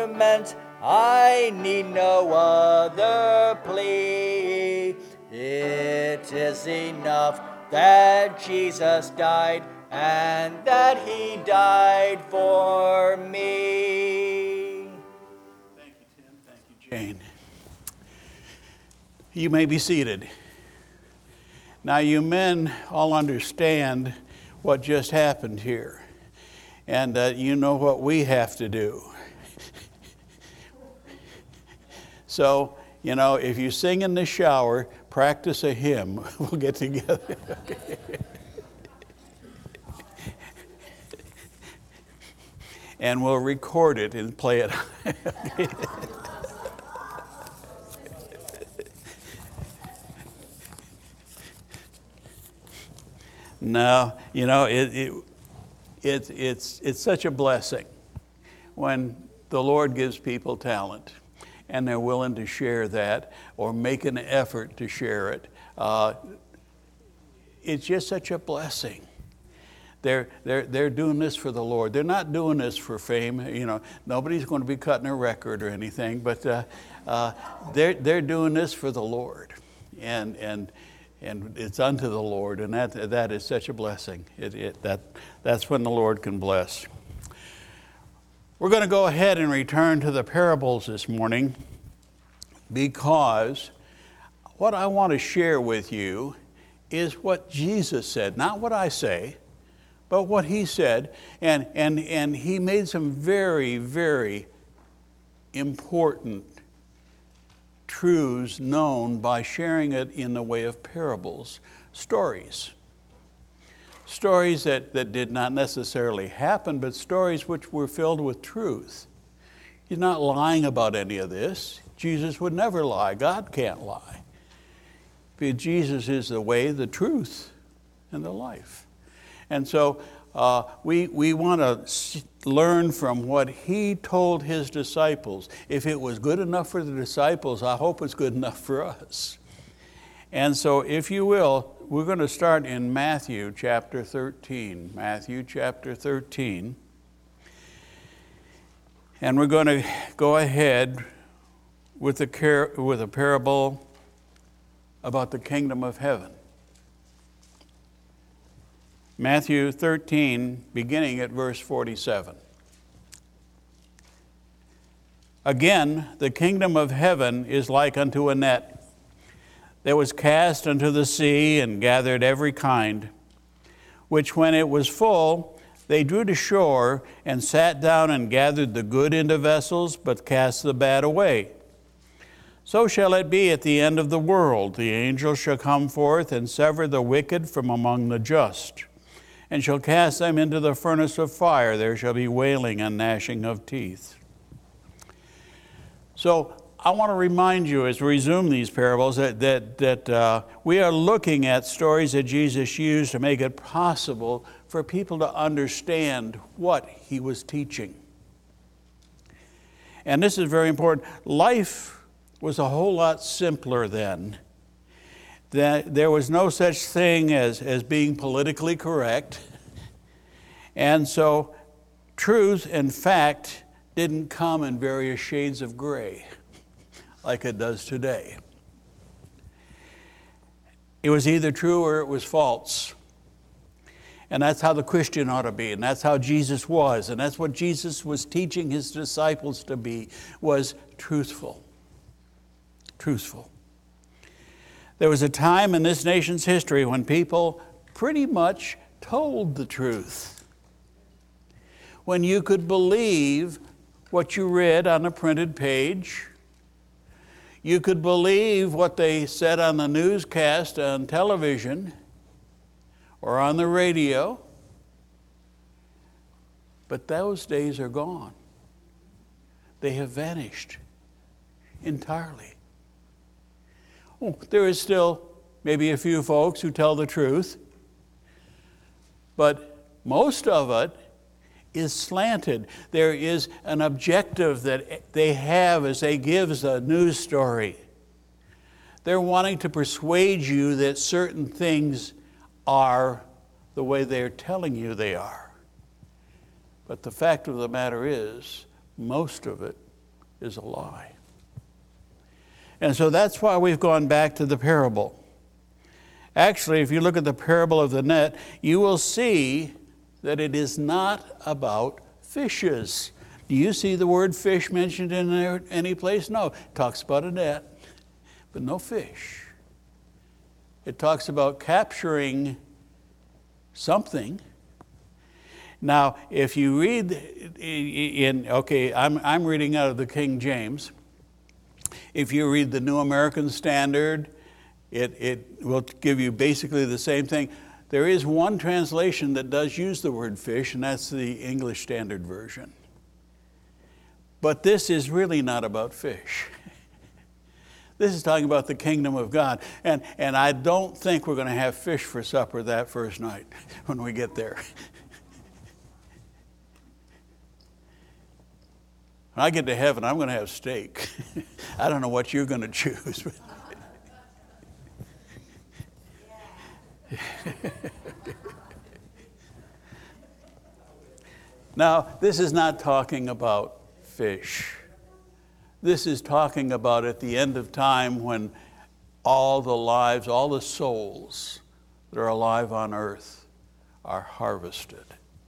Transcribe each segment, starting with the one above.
argument, I need no other plea. It is enough that Jesus died, and that he died for me. Thank you, Tim. Thank you, Jane. You may be seated. Now, you men all understand what just happened here, and you know what we have to do. So, you know, if you sing in the shower, practice a hymn. We'll get together. And we'll record it and play it. No, you know, it's such a blessing when the Lord gives people talent and they're willing to share that or make an effort to share it. It's just such a blessing. They're doing this for the Lord. They're not doing this for fame. You know, nobody's going to be cutting a record or anything, but they're doing this for the Lord, and it's unto the Lord, and that is such a blessing. That's when the Lord can bless. We're going to go ahead and return to the parables this morning, because what I want to share with you is what Jesus said, not what I say, but what he said, and he made some very, very important truths known by sharing it in the way of parables, stories. Stories that did not necessarily happen, but stories which were filled with truth. He's not lying about any of this. Jesus would never lie. God can't lie. But Jesus is the way, the truth, and the life. And so we want to learn from what he told his disciples. If it was good enough for the disciples, I hope it's good enough for us. And so if you will, we're going to start in Matthew chapter 13. Matthew chapter 13. And we're going to go ahead with a parable about the kingdom of heaven. Matthew 13, beginning at verse 47. Again, the kingdom of heaven is like unto a net that was cast into the sea and gathered every kind, which when it was full, they drew to shore and sat down and gathered the good into vessels, but cast the bad away. So shall it be at the end of the world. The angels shall come forth and sever the wicked from among the just, and shall cast them into the furnace of fire. There shall be wailing and gnashing of teeth. So I want to remind you as we resume these parables that we are looking at stories that Jesus used to make it possible for people to understand what he was teaching. And this is very important. Life was a whole lot simpler then. That there was no such thing as being politically correct. And so truth and fact didn't come in various shades of gray like it does today. It was either true or it was false. And that's how the Christian ought to be, and that's how Jesus was, and that's what Jesus was teaching his disciples to be, was truthful. Truthful. There was a time in this nation's history when people pretty much told the truth. When you could believe what you read on a printed page, you could believe what they said on the newscast on television or on the radio, but those days are gone. They have vanished entirely. Oh, there is still maybe a few folks who tell the truth, but most of it is slanted. There is an objective that they have as they give a news story. They're wanting to persuade you that certain things are the way they're telling you they are. But the fact of the matter is, most of it is a lie. And so that's why we've gone back to the parable. Actually, if you look at the parable of the net, you will see that it is not about fishes. Do you see the word fish mentioned in there any place? No. It talks about a net, but no fish. It talks about capturing something. Now, if you read I'm reading out of the King James. If you read the New American Standard, it will give you basically the same thing. There is one translation that does use the word fish, and that's the English Standard Version. But this is really not about fish. This is talking about the kingdom of God. And I don't think we're going to have fish for supper that first night when we get there. When I get to heaven, I'm going to have steak. I don't know what you're going to choose. Now, this is not talking about fish. This is talking about at the end of time when all the lives, all the souls that are alive on earth are harvested.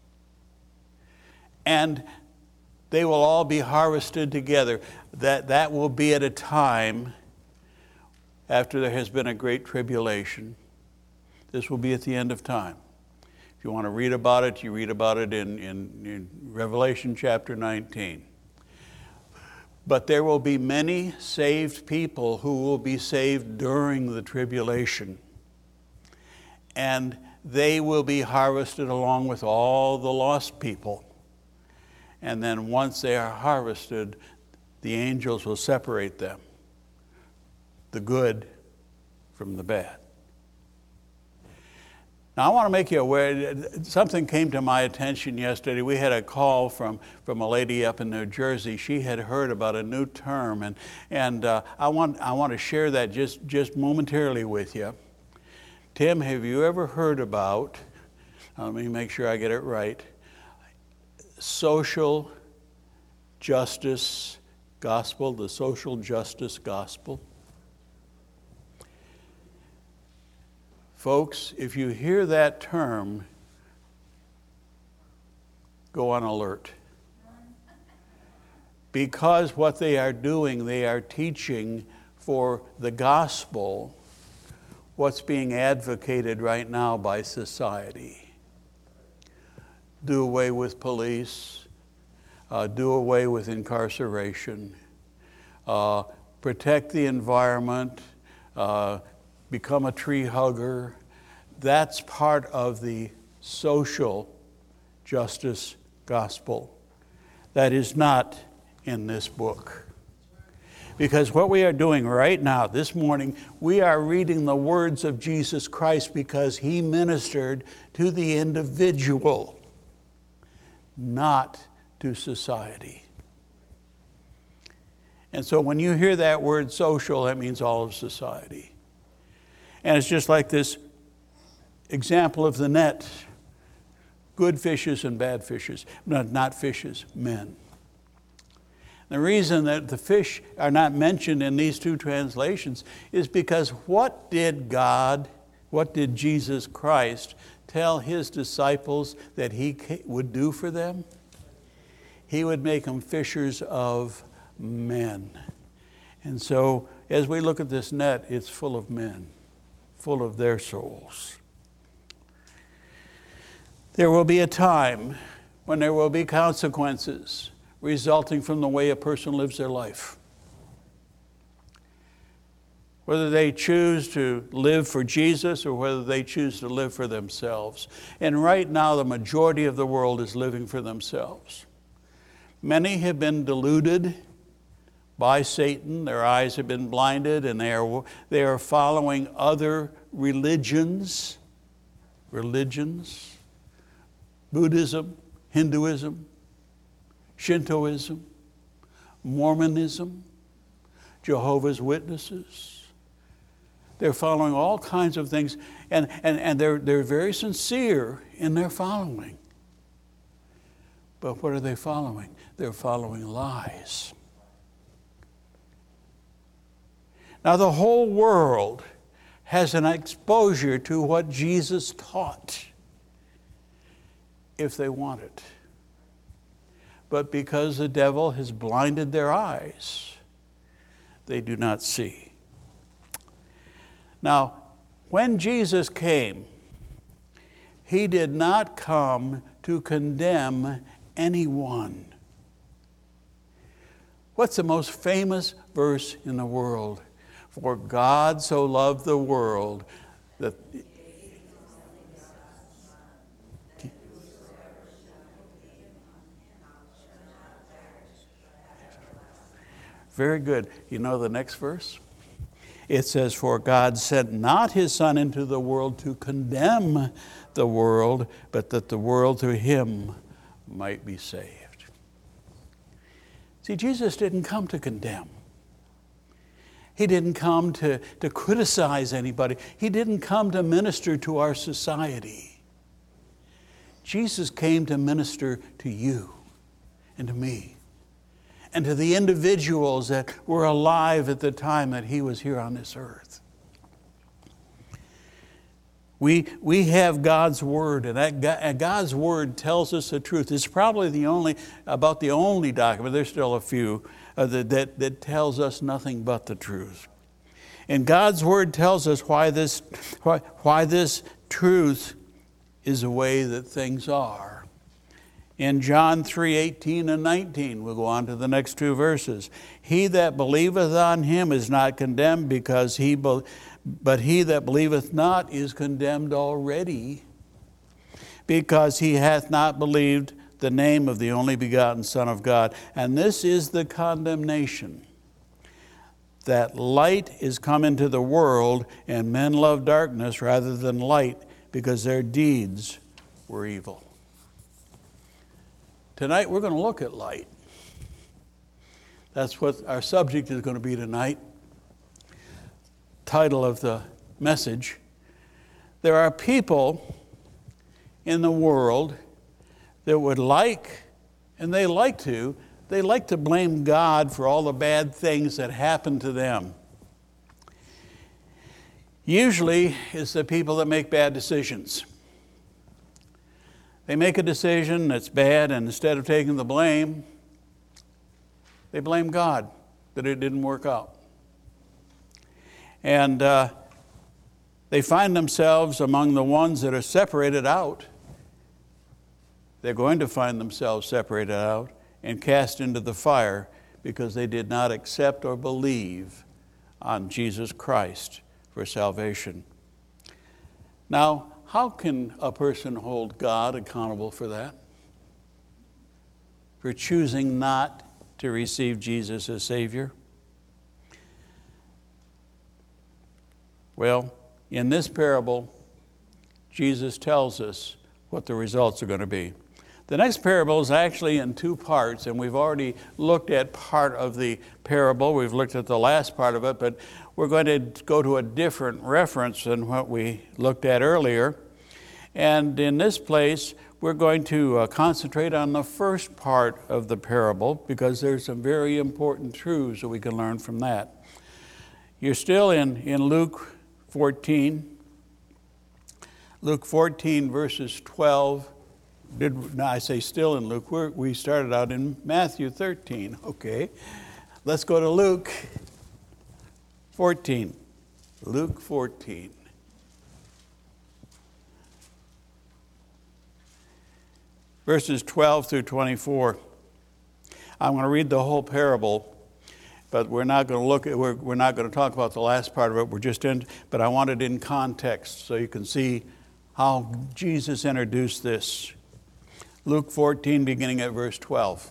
And they will all be harvested together. That will be at a time after there has been a great tribulation. This will be at the end of time. If you want to read about it, you read about it in Revelation chapter 19. But there will be many saved people who will be saved during the tribulation. And they will be harvested along with all the lost people. And then once they are harvested, the angels will separate them, the good from the bad. Now, I want to make you aware, something came to my attention yesterday. We had a call from a lady up in New Jersey. She had heard about a new term, and I want to share that just momentarily with you. Tim, have you ever heard about, let me make sure I get it right, social justice gospel, the social justice gospel? Folks, if you hear that term, go on alert. Because what they are doing, they are teaching for the gospel what's being advocated right now by society. Do away with police, do away with incarceration, protect the environment, become a tree hugger. That's part of the social justice gospel. That is not in this book. Because what we are doing right now, this morning, we are reading the words of Jesus Christ because he ministered to the individual, not to society. And so when you hear that word social, that means all of society. And it's just like this example of the net. Good fishes and bad fishes. Not fishes, men. The reason that the fish are not mentioned in these two translations is because what did Jesus Christ tell his disciples that he would do for them? He would make them fishers of men. And so as we look at this net, it's full of men, full of their souls. There will be a time when there will be consequences resulting from the way a person lives their life. Whether they choose to live for Jesus or whether they choose to live for themselves. And right now, the majority of the world is living for themselves. Many have been deluded by Satan. Their eyes have been blinded, and they are following other religions, Buddhism, Hinduism, Shintoism, Mormonism, Jehovah's Witnesses. They're following all kinds of things, and they're very sincere in their following. But what are they following? They're following lies. Now the whole world has an exposure to what Jesus taught, if they want it. But because the devil has blinded their eyes, they do not see. Now, when Jesus came, he did not come to condemn anyone. What's the most famous verse in the world? For God so loved the world that... Very good. You know the next verse? It says, for God sent not his Son into the world to condemn the world, but that the world through him might be saved. See, Jesus didn't come to condemn. He didn't come to criticize anybody. He didn't come to minister to our society. Jesus came to minister to you and to me and to the individuals that were alive at the time that he was here on this earth. We have God's Word, and God's Word tells us the truth. It's probably the only document, there's still a few, that tells us nothing but the truth. And God's Word tells us why this truth is the way that things are. In John 3:18 and 19, we'll go on to the next two verses. He that believeth on him is not condemned, but he that believeth not is condemned already, because he hath not believed the name of the only begotten Son of God. And this is the condemnation, that light is come into the world, and men love darkness rather than light, because their deeds were evil. Tonight we're going to look at light. That's what our subject is going to be tonight. Title of the message. There are people in the world that would like to blame God for all the bad things that happen to them. Usually it's the people that make bad decisions. They make a decision that's bad, and instead of taking the blame, they blame God that it didn't work out. And they find themselves among the ones that are separated out. They're going to find themselves separated out and cast into the fire because they did not accept or believe on Jesus Christ for salvation. Now, how can a person hold God accountable for that? For choosing not to receive Jesus as Savior? Well, in this parable, Jesus tells us what the results are going to be. The next parable is actually in two parts, and we've already looked at part of the parable. We've looked at the last part of it, but we're going to go to a different reference than what we looked at earlier. And in this place, we're going to concentrate on the first part of the parable, because there's some very important truths that we can learn from that. You're still in Luke 14. Luke 14, verses 12. I say still in Luke. We started out in Matthew 13. Okay. Let's go to Luke 14. Luke 14. Verses 12 through 24. I'm going to read the whole parable, but we're not going to talk about the last part of it. But I want it in context so you can see how Jesus introduced this. Luke 14, beginning at verse 12.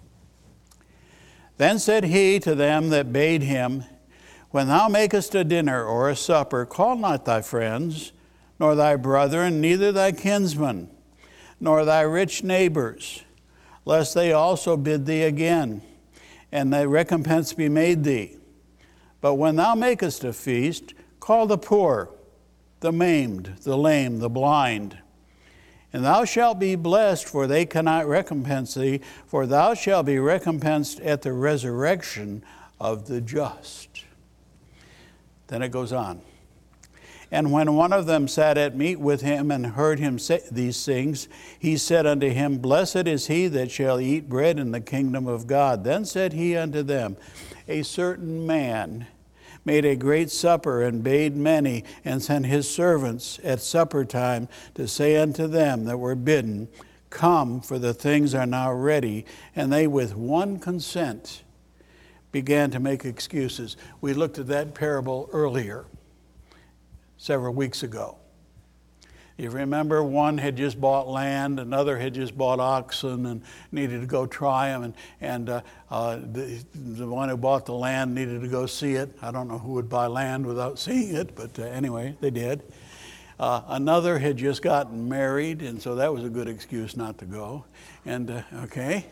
Then said he to them that bade him, When thou makest a dinner or a supper, call not thy friends, nor thy brethren, neither thy kinsmen, nor thy rich neighbors, lest they also bid thee again, and thy recompense be made thee. But when thou makest a feast, call the poor, the maimed, the lame, the blind. And thou shalt be blessed, for they cannot recompense thee, for thou shalt be recompensed at the resurrection of the just. Then it goes on. And when one of them sat at meat with him and heard him say these things, he said unto him, Blessed is he that shall eat bread in the kingdom of God. Then said he unto them, A certain man made a great supper, and bade many, and sent his servants at supper time to say unto them that were bidden, Come, for the things are now ready. And they with one consent began to make excuses. We looked at that parable earlier, several weeks ago. You remember, one had just bought land, another had just bought oxen and needed to go try them, and the one who bought the land needed to go see it. I don't know who would buy land without seeing it, but anyway, they did. Another had just gotten married, and so that was a good excuse not to go. And okay.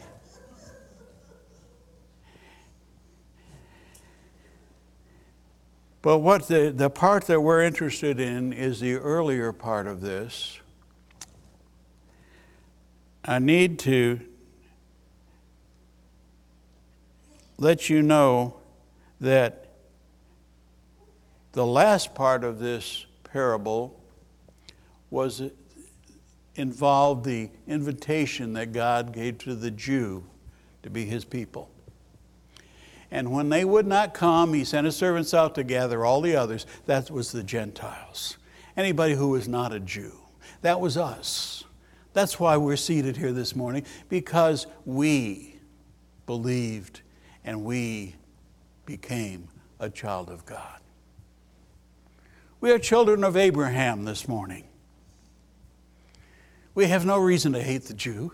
But what the part that we're interested in is the earlier part of this. I need to let you know that the last part of this parable involved the invitation that God gave to the Jew to be his people. And when they would not come, he sent his servants out to gather all the others. That was the Gentiles. Anybody who was not a Jew. That was us. That's why we're seated here this morning, because we believed and we became a child of God. We are children of Abraham this morning. We have no reason to hate the Jew.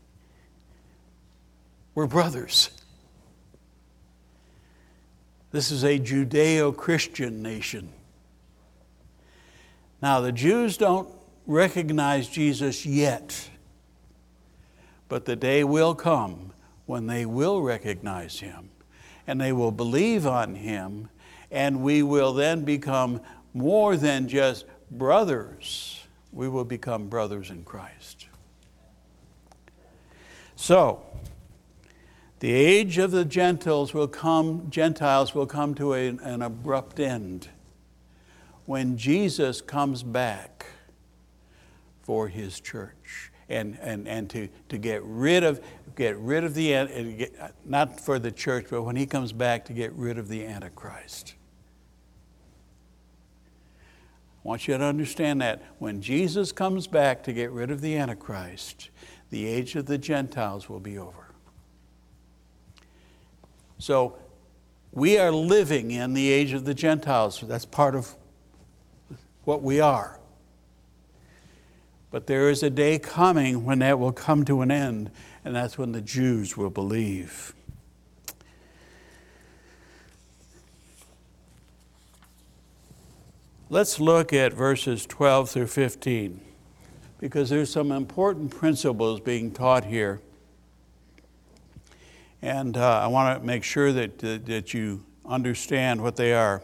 We're brothers. This is a Judeo-Christian nation. Now, the Jews don't recognize Jesus yet, but the day will come when they will recognize him, and they will believe on him, and we will then become more than just brothers. We will become brothers in Christ. So, the age of the Gentiles will come to an abrupt end when Jesus comes back for his church and to get rid of the, not for the church, but when he comes back to get rid of the Antichrist. I want you to understand that when Jesus comes back to get rid of the Antichrist, the age of the Gentiles will be over. So we are living in the age of the Gentiles. That's part of what we are. But there is a day coming when that will come to an end, and that's when the Jews will believe. Let's look at verses 12 through 15, because there's some important principles being taught here. And I want to make sure that you understand what they are.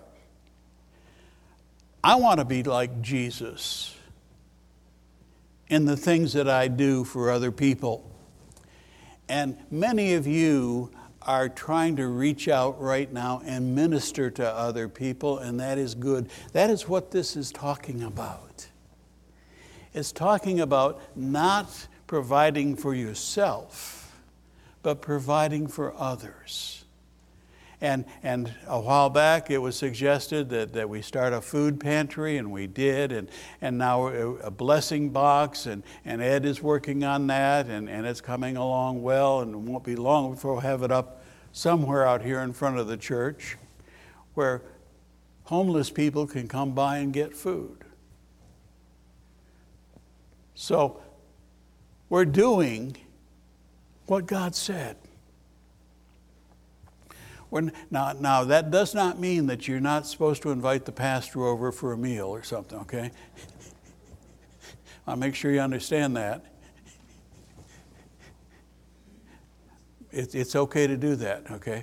I want to be like Jesus in the things that I do for other people. And many of you are trying to reach out right now and minister to other people, and that is good. That is what this is talking about. It's talking about not providing for yourself, but providing for others. And a while back it was suggested that we start a food pantry, and we did, and now a blessing box, and Ed is working on that, and it's coming along well, and it won't be long before we'll have it up somewhere out here in front of the church where homeless people can come by and get food. So we're doing what God said. Now that does not mean that you're not supposed to invite the pastor over for a meal or something, okay? I'll make sure you understand that. It's okay to do that, okay?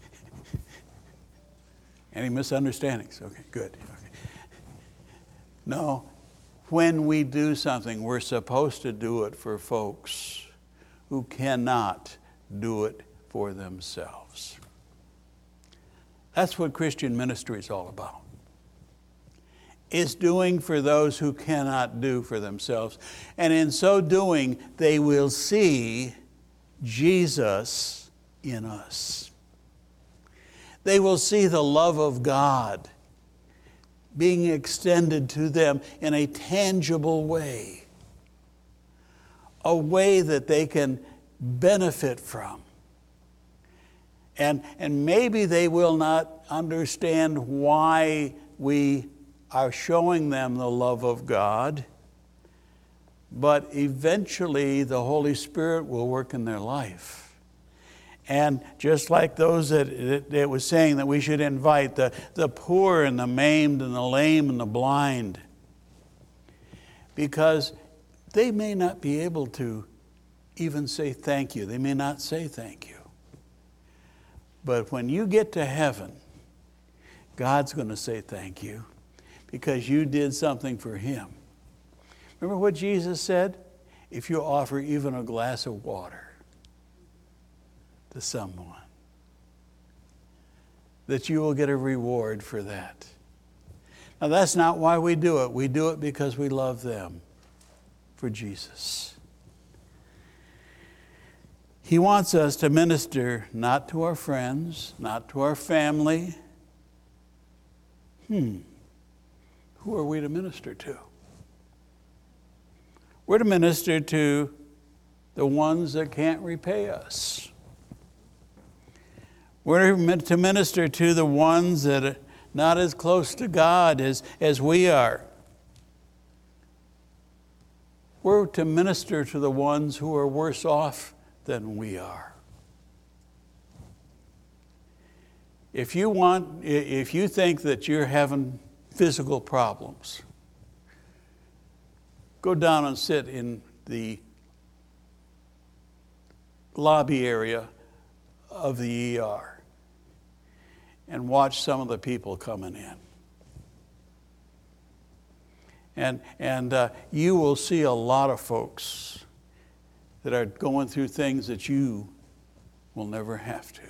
Any misunderstandings? Okay, good. Okay. No, when we do something, we're supposed to do it for folks who cannot do it for themselves. That's what Christian ministry is all about. is doing for those who cannot do for themselves. And in so doing, they will see Jesus in us. They will see the love of God being extended to them in a tangible way, a way that they can benefit from. And maybe they will not understand why we are showing them the love of God, but eventually the Holy Spirit will work in their life. And just like those that was saying that we should invite the poor and the maimed and the lame and the blind, because they may not be able to even say thank you. They may not say thank you. But when you get to heaven, God's going to say thank you because you did something for Him. Remember what Jesus said? If you offer even a glass of water to someone, that you will get a reward for that. Now that's not why we do it. We do it because we love them for Jesus. He wants us to minister not to our friends, not to our family. Who are we to minister to? We're to minister to the ones that can't repay us. We're to minister to the ones that are not as close to God as we are. We're to minister to the ones who are worse off than we are. If you think that you're having physical problems, go down and sit in the lobby area of the ER and watch some of the people coming in. And you will see a lot of folks that are going through things that you will never have to.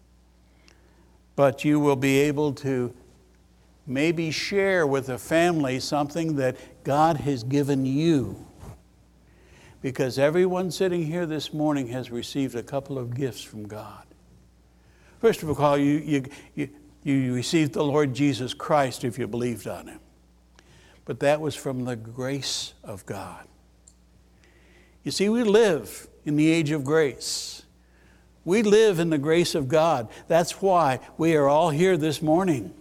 But you will be able to maybe share with a family something that God has given you. Because everyone sitting here this morning has received a couple of gifts from God. First of all, you received the Lord Jesus Christ if you believed on Him. But that was from the grace of God. You see, we live in the age of grace. We live in the grace of God. That's why we are all here this morning.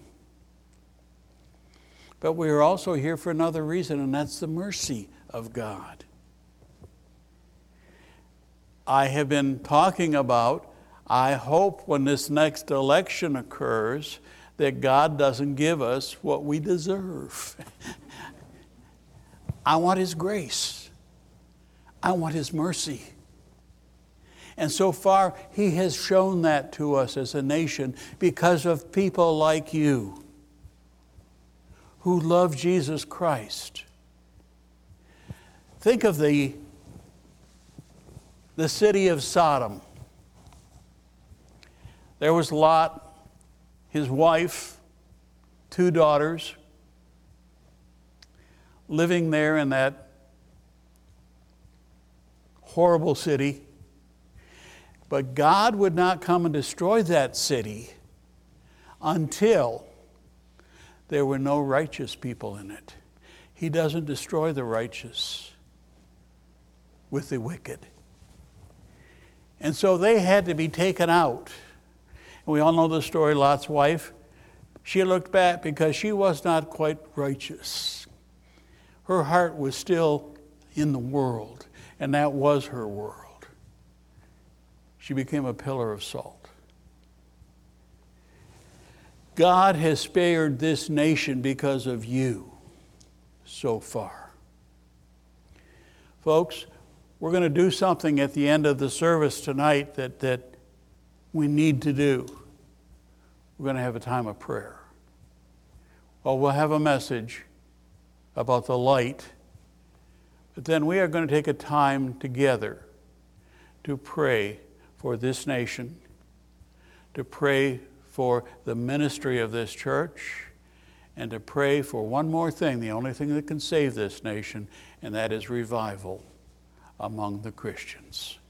But we are also here for another reason, and that's the mercy of God. I have been talking about, I hope when this next election occurs, that God doesn't give us what we deserve. I want His grace. I want His mercy. And so far, He has shown that to us as a nation because of people like you who love Jesus Christ. Think of the city of Sodom. There was Lot, his wife, 2 daughters, living there in that horrible city. But God would not come and destroy that city until there were no righteous people in it. He doesn't destroy the righteous with the wicked. And so they had to be taken out. And we all know the story, Lot's wife. She looked back because she was not quite righteous. Her heart was still in the world, and that was her world. She became a pillar of salt. God has spared this nation because of you so far. Folks, we're going to do something at the end of the service tonight that we need to do. We're going to have a time of prayer. Well, we'll have a message about the light, but then we are going to take a time together to pray for this nation, to pray for the ministry of this church, and to pray for one more thing, the only thing that can save this nation, and that is revival among the Christians.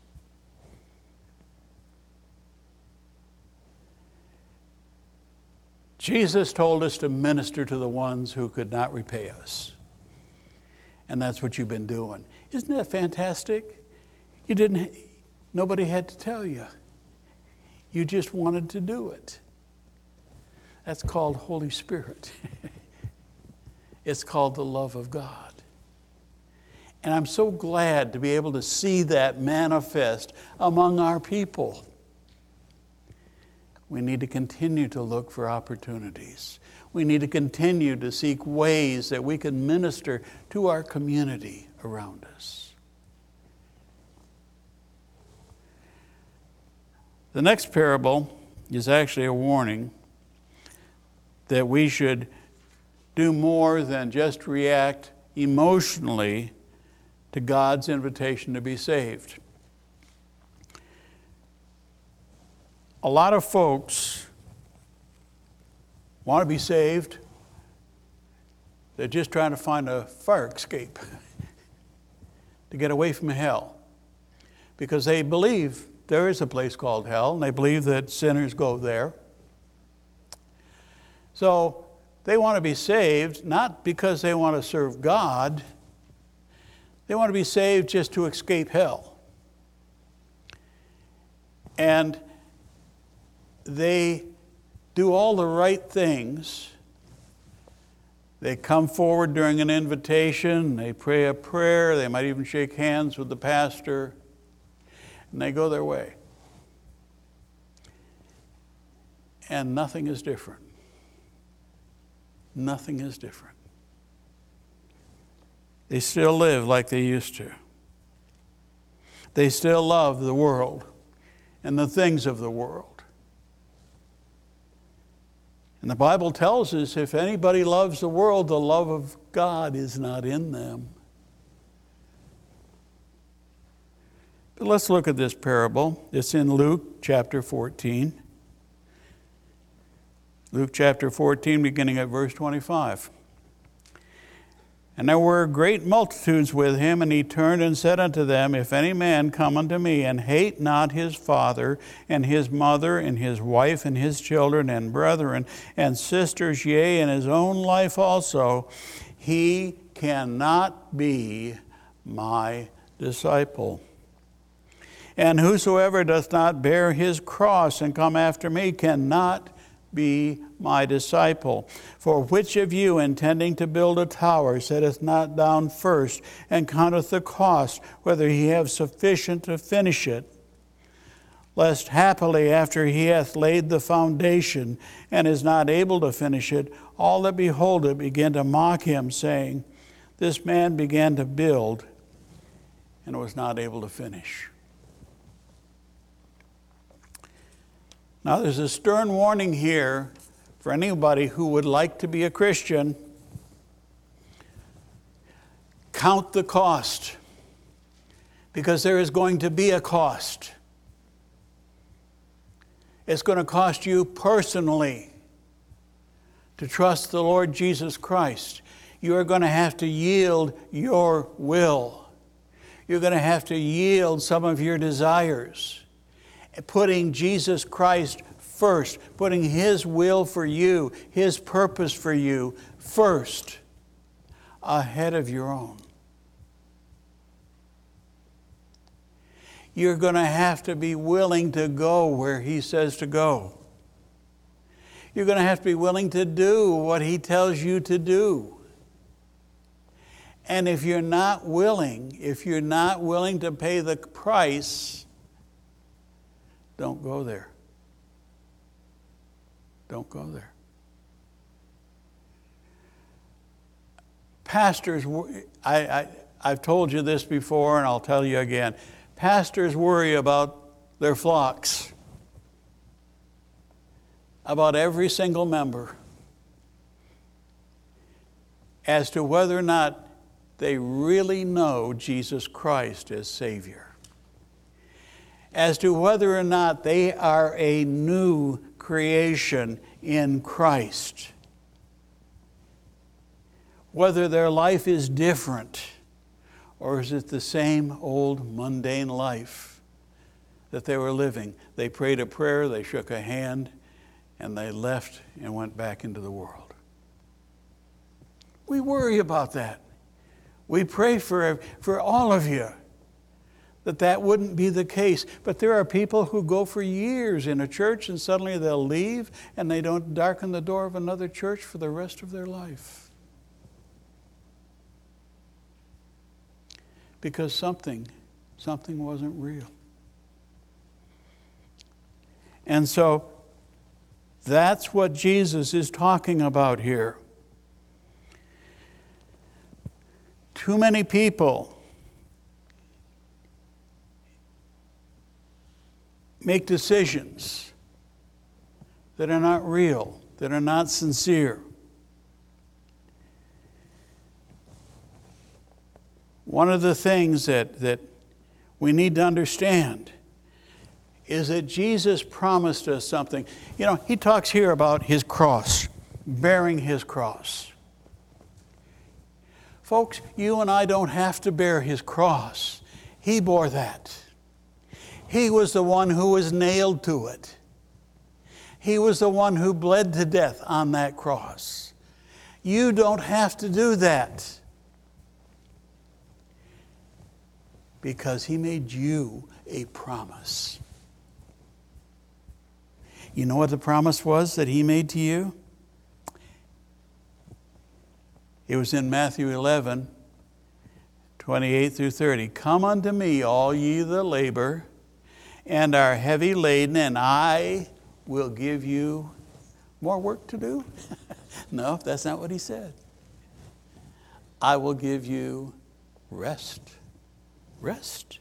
Jesus told us to minister to the ones who could not repay us. And that's what you've been doing. Isn't that fantastic? Nobody had to tell you. You just wanted to do it. That's called Holy Spirit. It's called the love of God. And I'm so glad to be able to see that manifest among our people. We need to continue to look for opportunities. We need to continue to seek ways that we can minister to our community around us. The next parable is actually a warning that we should do more than just react emotionally to God's invitation to be saved. A lot of folks want to be saved. They're just trying to find a fire escape to get away from hell, because they believe there is a place called hell, and they believe that sinners go there. So they want to be saved, not because they want to serve God. They want to be saved just to escape hell. And they do all the right things. They come forward during an invitation, they pray a prayer, they might even shake hands with the pastor, and they go their way. And nothing is different. Nothing is different. They still live like they used to. They still love the world and the things of the world. And the Bible tells us if anybody loves the world, the love of God is not in them. But let's look at this parable. It's in Luke chapter 14. Luke chapter 14, beginning at verse 25. And there were great multitudes with him, and he turned and said unto them, If any man come unto me, and hate not his father, and his mother, and his wife, and his children, and brethren, and sisters, yea, and his own life also, he cannot be my disciple. And whosoever doth not bear his cross and come after me cannot be my disciple. For which of you, intending to build a tower, setteth not down first, and counteth the cost, whether he have sufficient to finish it? Lest happily, after he hath laid the foundation, and is not able to finish it, all that behold it begin to mock him, saying, This man began to build, and was not able to finish. Now, there's a stern warning here for anybody who would like to be a Christian. Count the cost, because there is going to be a cost. It's going to cost you personally to trust the Lord Jesus Christ. You are going to have to yield your will. You're going to have to yield some of your desires. Putting Jesus Christ first, putting His will for you, His purpose for you first, ahead of your own. You're going to have to be willing to go where He says to go. You're going to have to be willing to do what He tells you to do. And if you're not willing to pay the price, don't go there. Don't go there. Pastors, I've told you this before and I'll tell you again. Pastors worry about their flocks, about every single member, as to whether or not they really know Jesus Christ as Savior, as to whether or not they are a new creation in Christ. whether their life is different, or is it the same old mundane life that they were living. They prayed a prayer, they shook a hand, and they left and went back into the world. We worry about that. We pray for all of you that wouldn't be the case. But there are people who go for years in a church and suddenly they'll leave and they don't darken the door of another church for the rest of their life. Because something wasn't real. And so that's what Jesus is talking about here. Too many people make decisions that are not real, that are not sincere. One of the things that we need to understand is that Jesus promised us something. You know, he talks here about his cross, bearing his cross. Folks, you and I don't have to bear his cross. He bore that. He was the one who was nailed to it. He was the one who bled to death on that cross. You don't have to do that. Because he made you a promise. You know what the promise was that he made to you? It was in Matthew 11, 28 through 30. Come unto me, all ye that labor and are heavy laden, and I will give you more work to do? No, that's not what he said. I will give you rest. Rest.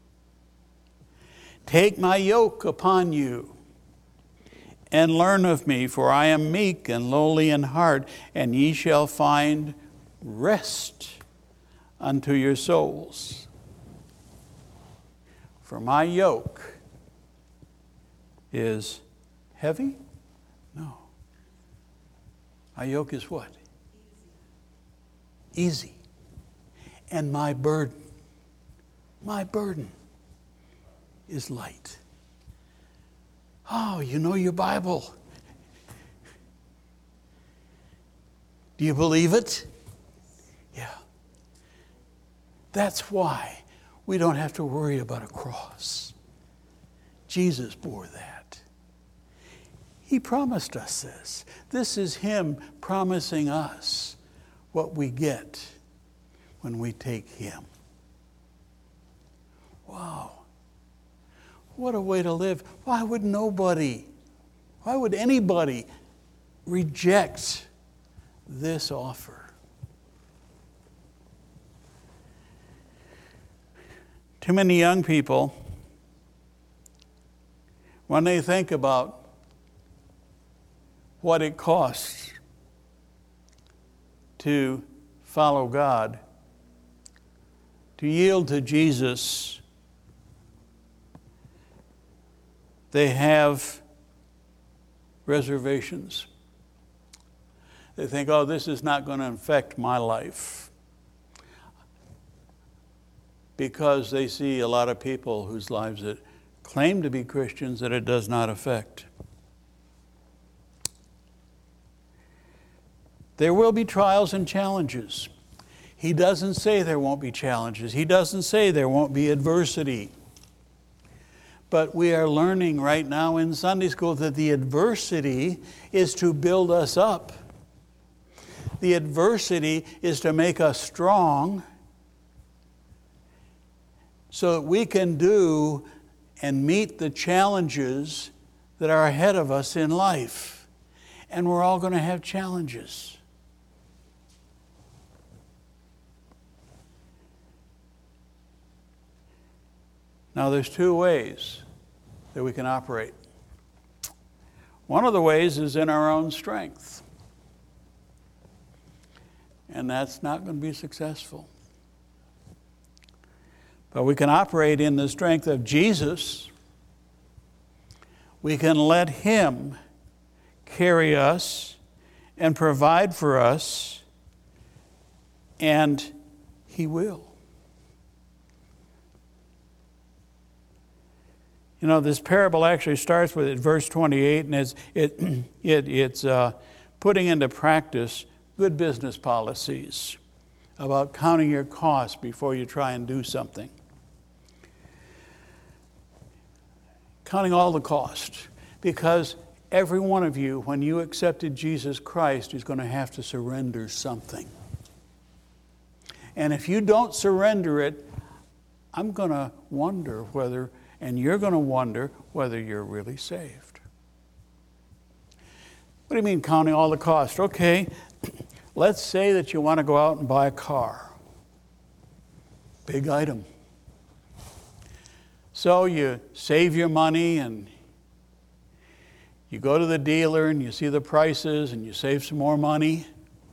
Take my yoke upon you and learn of me, for I am meek and lowly in heart, and ye shall find rest unto your souls. For my yoke is heavy? No. My yoke is what? Easy. And my burden is light. Oh, you know your Bible. Do you believe it? Yeah. That's why we don't have to worry about a cross. Jesus bore that. He promised us this. This is him promising us what we get when we take him. Wow. What a way to live. Why would anybody reject this offer? Too many young people, when they think about what it costs to follow God, to yield to Jesus, they have reservations. They think, oh, this is not going to affect my life. Because they see a lot of people whose lives that claim to be Christians that it does not affect. There will be trials and challenges. He doesn't say there won't be challenges. He doesn't say there won't be adversity. But we are learning right now in Sunday school that the adversity is to build us up. The adversity is to make us strong so that we can do and meet the challenges that are ahead of us in life. And we're all going to have challenges. Now, there's two ways that we can operate. One of the ways is in our own strength. And that's not going to be successful. But we can operate in the strength of Jesus. We can let him carry us and provide for us And he will. You know, this parable actually starts with verse 28, and it's putting into practice good business policies about counting your costs before you try and do something. Counting all the costs, because every one of you, when you accepted Jesus Christ, is going to have to surrender something. And if you don't surrender it, I'm going to wonder whether, and you're going to wonder whether you're really saved. What do you mean counting all the costs? Okay, let's say that you want to go out and buy a car. Big item. So you save your money and you go to the dealer and you see the prices and you save some more money.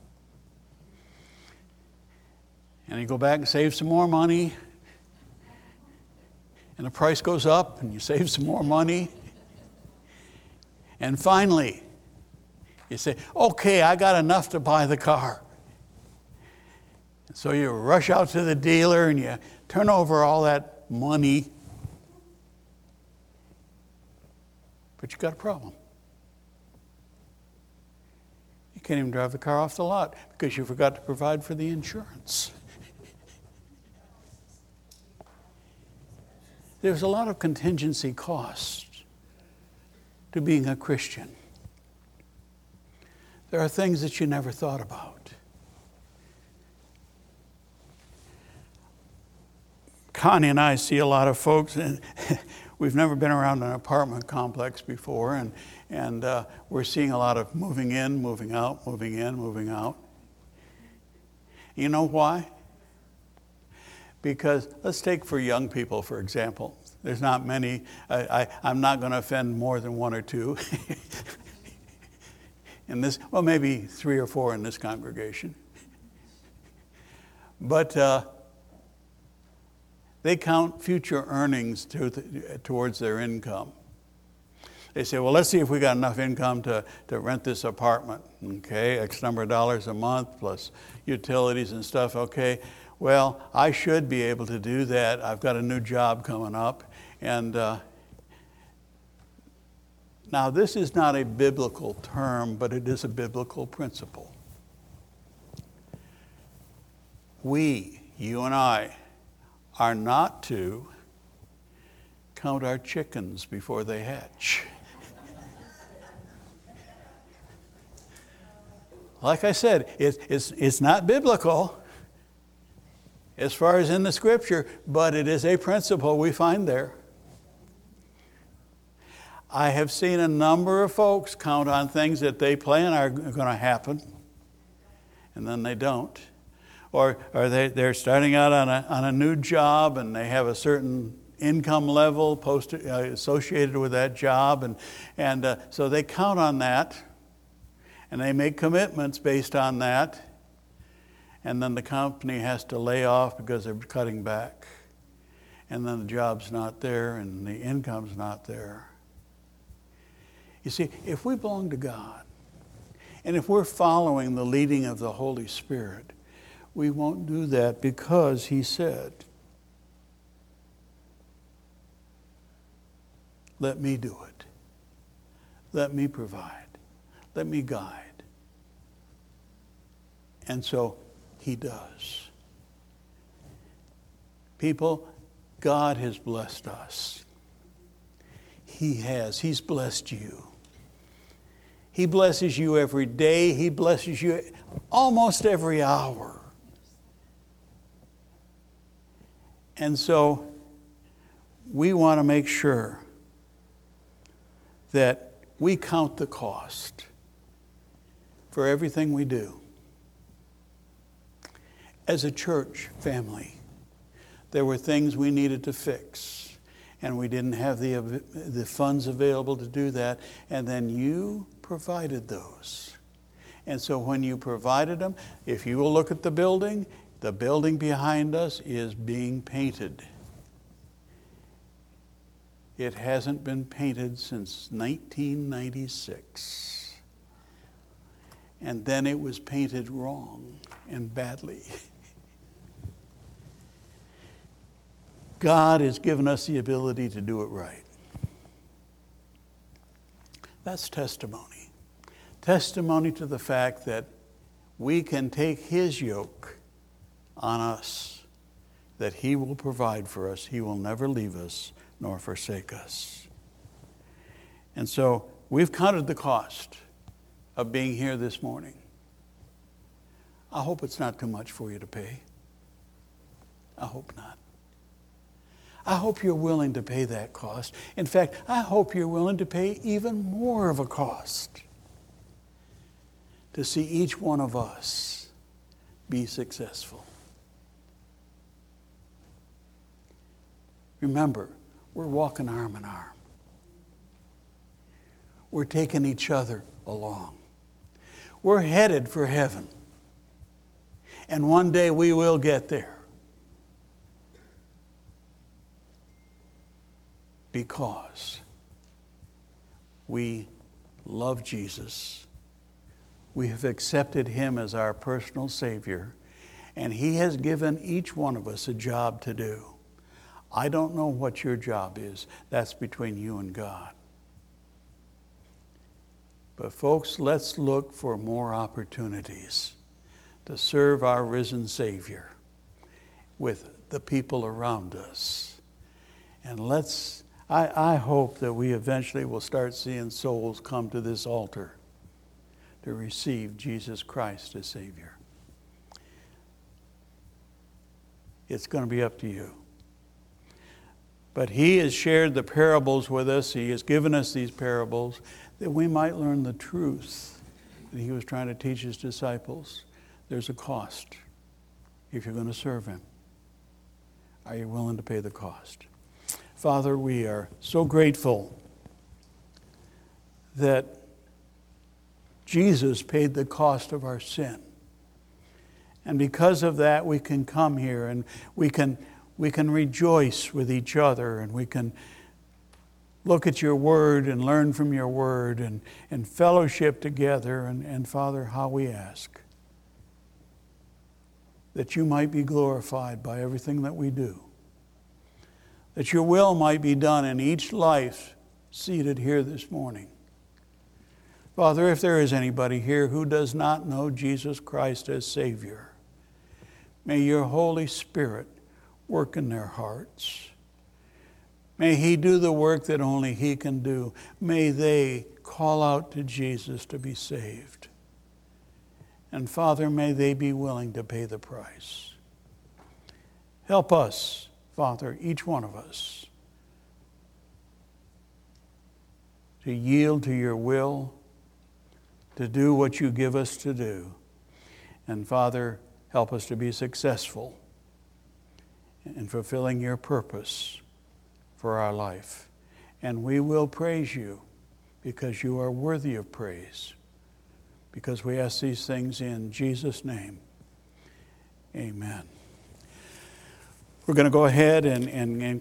And you go back and save some more money. And the price goes up and you save some more money. And finally, you say, okay, I got enough to buy the car. And so you rush out to the dealer and you turn over all that money. But you got a problem. You can't even drive the car off the lot because you forgot to provide for the insurance. There's a lot of contingency costs to being a Christian. There are things that you never thought about. Connie and I see a lot of folks, and we've never been around an apartment complex before, and we're seeing a lot of moving in, moving out, moving in, moving out. You know why? Because let's take for young people, for example. There's not many. I'm not going to offend more than one or two. In this, well, maybe 3 or 4 in this congregation. But they count future earnings towards their income. They say, well, let's see if we got enough income to rent this apartment. Okay, X number of dollars a month plus utilities and stuff. Okay, well, I should be able to do that. I've got a new job coming up. And now this is not a biblical term, but it is a biblical principle. We, you and I, are not to count our chickens before they hatch. Like I said, it's not biblical as far as in the scripture, but it is a principle we find there. I have seen a number of folks count on things that they plan are going to happen, and then they don't. Or they're starting out on a new job, and they have a certain income level associated with that job, and so they count on that, and they make commitments based on that, and then the company has to lay off because they're cutting back, and then the job's not there, and the income's not there. You see, if we belong to God, and if we're following the leading of the Holy Spirit, we won't do that because He said, let me do it. Let me provide. Let me guide. And so He does. People, God has blessed us. He has. He's blessed you. He blesses you every day. He blesses you almost every hour. And so we want to make sure that we count the cost for everything we do. As a church family, there were things we needed to fix, and we didn't have the funds available to do that, and then you provided those. And so when you provided them, if you will look at the building behind us is being painted. It hasn't been painted since 1996. And then it was painted wrong and badly. God has given us the ability to do it right. That's testimony. Testimony to the fact that we can take His yoke on us, that He will provide for us. He will never leave us nor forsake us. And so we've counted the cost of being here this morning. I hope it's not too much for you to pay. I hope not. I hope you're willing to pay that cost. In fact, I hope you're willing to pay even more of a cost to see each one of us be successful. Remember, we're walking arm in arm. We're taking each other along. We're headed for heaven. And one day we will get there. Because we love Jesus. We have accepted Him as our personal Savior. And He has given each one of us a job to do. I don't know what your job is. That's between you and God. But folks, let's look for more opportunities to serve our risen Savior with the people around us. And I hope that we eventually will start seeing souls come to this altar to receive Jesus Christ as Savior. It's going to be up to you. But He has shared the parables with us. He has given us these parables that we might learn the truth that He was trying to teach His disciples. There's a cost if you're going to serve Him. Are you willing to pay the cost? Father, we are so grateful that Jesus paid the cost of our sin. And because of that, we can come here and we can rejoice with each other, and we can look at your word and learn from your word and fellowship together. And Father, how we ask that you might be glorified by everything that we do. That your will might be done in each life seated here this morning. Father, if there is anybody here who does not know Jesus Christ as Savior, may your Holy Spirit work in their hearts. May He do the work that only He can do. May they call out to Jesus to be saved. And Father, may they be willing to pay the price. Help us, Father, each one of us, to yield to your will, to do what you give us to do. And Father, help us to be successful in fulfilling your purpose for our life. And we will praise you because you are worthy of praise. Because we ask these things in Jesus' name. Amen. We're going to go ahead and